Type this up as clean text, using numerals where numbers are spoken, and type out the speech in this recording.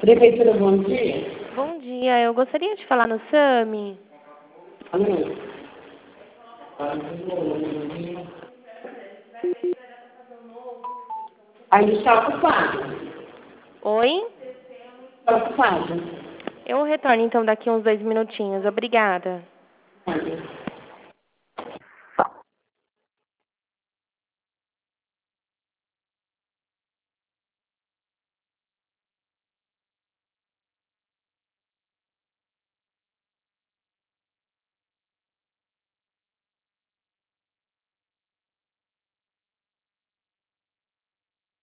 Prefeitura, bom dia. Bom dia, eu gostaria de falar no SAMI. Ainda está ocupado. Oi? Está ocupado. Eu retorno então daqui uns 2 minutinhos. Obrigada. Olha.